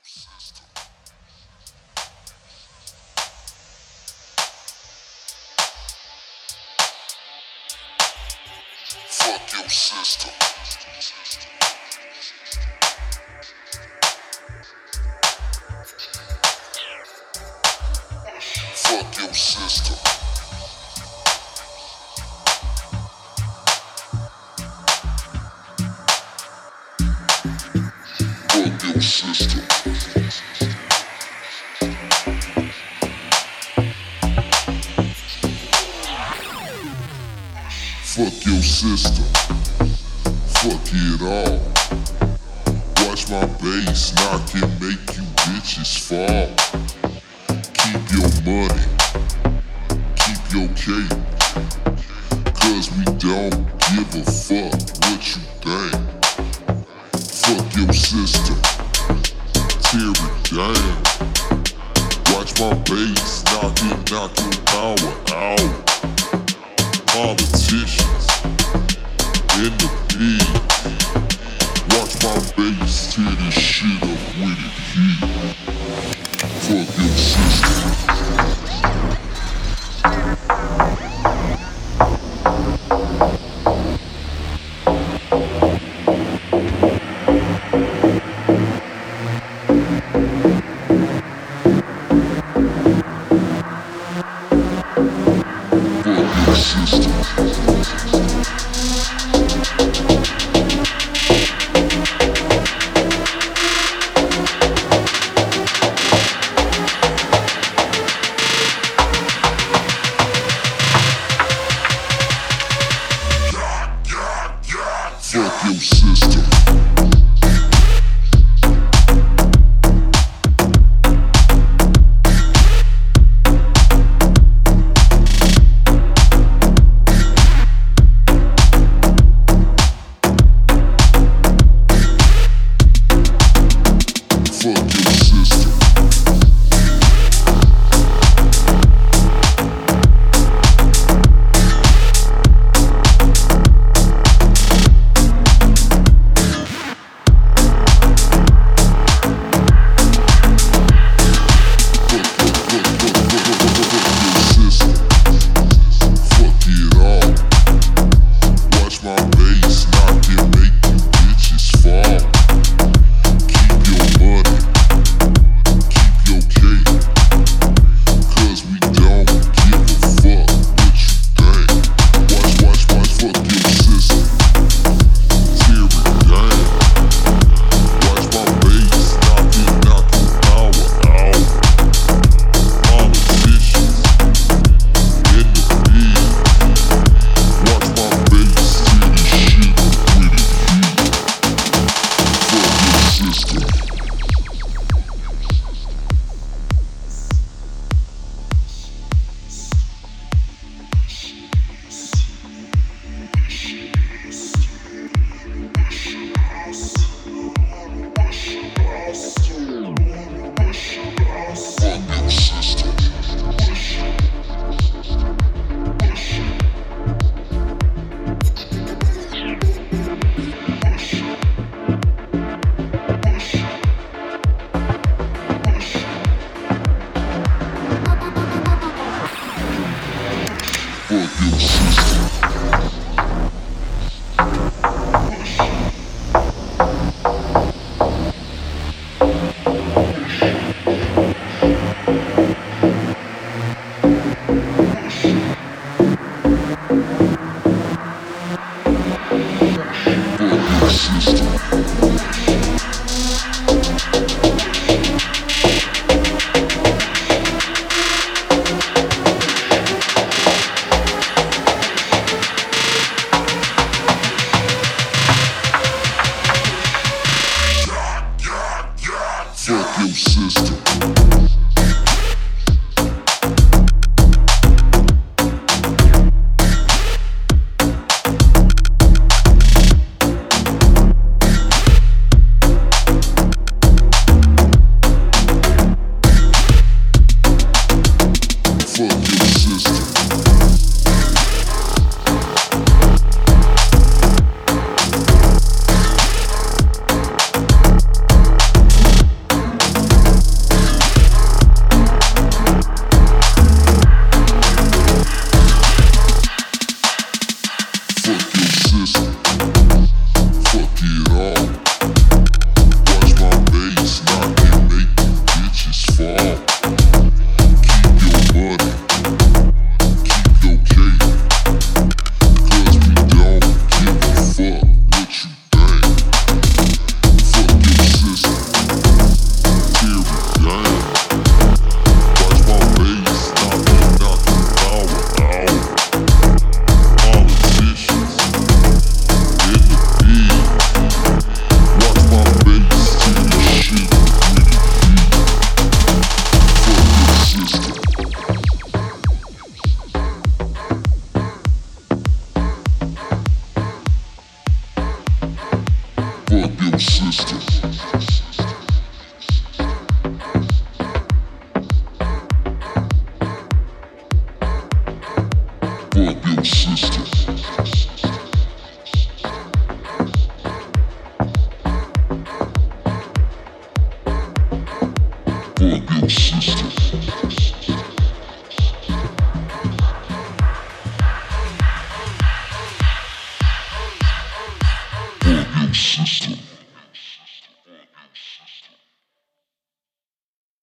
Fuck your system. Fuck your system. Fuck your system. Fuck your system. Fuck it all. Watch my bass knock and make you bitches fall. Keep your money, keep your cake, 'cause we don't give a fuck what you think. Fuck your system, tear it down. Watch my bass knock your power out. Politicians in the pig. Watch my bass tear this shit up with it heat. Fuck your system. Fuck your system. Fuck your system. Fuck your system. Fuck your system. your sister. Fuck your sister. Fuck your sister.